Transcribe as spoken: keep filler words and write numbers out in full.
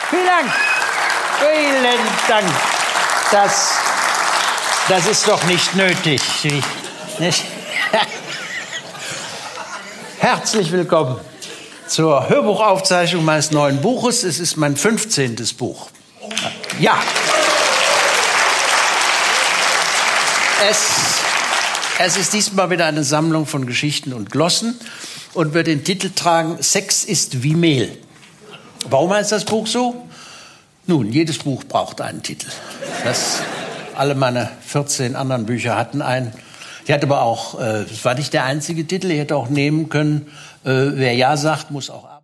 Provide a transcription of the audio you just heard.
Vielen Dank. Vielen Dank. Das, das ist doch nicht nötig. Nicht? Herzlich willkommen zur Hörbuchaufzeichnung meines neuen Buches. Es ist mein fünfzehntes Buch. Ja. Es, es ist diesmal wieder eine Sammlung von Geschichten und Glossen und wird den Titel tragen: Sex ist wie Mehl. Warum heißt das Buch so? Nun, jedes Buch braucht einen Titel. Das, alle meine vierzehn anderen Bücher hatten einen. Die hat aber auch, äh, das war nicht der einzige Titel, die hätte auch nehmen können, äh, wer Ja sagt, muss auch